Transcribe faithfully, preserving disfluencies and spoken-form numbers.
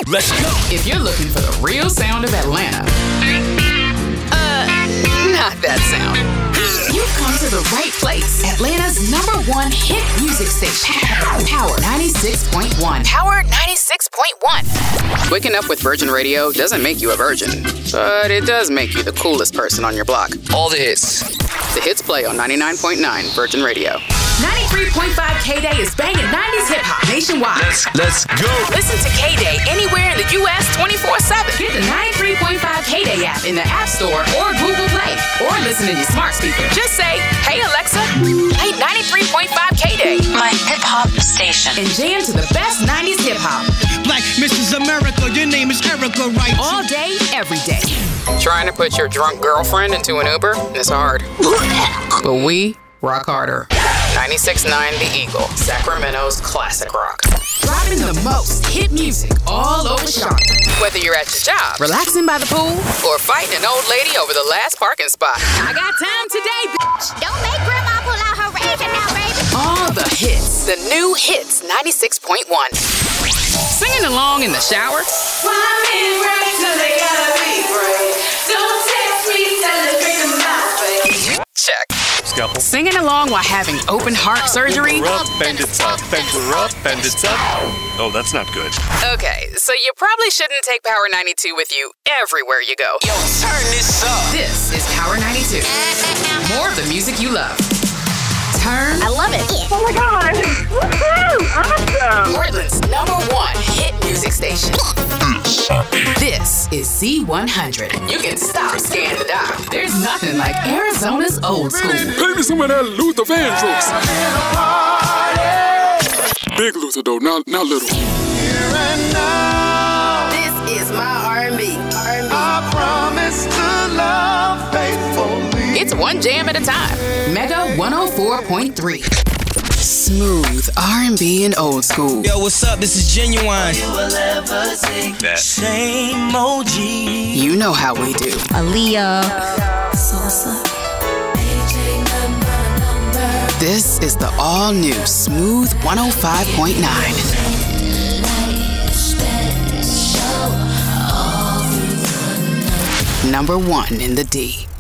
Let's go. If you're looking for the real sound of Atlanta, uh, not that sound. You've come to the right place. Atlanta's number one hit music station. Power ninety-six point one. Power ninety-six point one. Waking up with Virgin Radio doesn't make you a virgin, but it does make you the coolest person on your block. All the hits. The hits play on ninety-nine point nine Virgin Radio. ninety-three point five K-Day is banging nineties hip-hop nationwide. Let's, let's go. Listen to K-Day anywhere in the U S twenty-four seven. Get the ninety-three point five K-Day app in the App Store or Google Play. Or listen in your smart speaker. Just say, hey Alexa, play ninety-three point five K-Day. My hip-hop station. And jam to the best nineties hip-hop. Like Missus America, your name is Erica, right? All day, every day. Trying to put your drunk girlfriend into an Uber is hard. But we rock harder. ninety-six point nine The Eagle, Sacramento's classic rock. Dropping the most hit music all over Charlotte. Whether you're at your job, relaxing by the pool, or fighting an old lady over the last parking spot. I got time today, bitch. Don't make grandma pull out her razor now, baby. All the hits. The new hits ninety-six point one. Singing along in the shower. Check. Scalpel. Singing along while having open heart surgery. Bend her up, bend it up, bend her up, bend it up. Oh, that's not good. Okay, so you probably shouldn't take Power ninety-two with you everywhere you go. Yo, turn this up. This is Power ninety-two. More of the music you love. Turn. I love it. Oh my God! Woohoo! Awesome! Portland's number one hit music station. This is Z one hundred. You can stop scanning the dial. There's nothing like Arizona's old school. Play me some of that Luther Vandross. Big Luther though, not not little. This is my R and B. I promise to love faithfully. It's one jam at a time. Mega one oh four point three. Smooth R and B and old school. Yo, what's up? This is Genuine. That. Same O G. You know how we do. Aaliyah. Salsa. This is the all-new Smooth one oh five point nine. Number one in the D.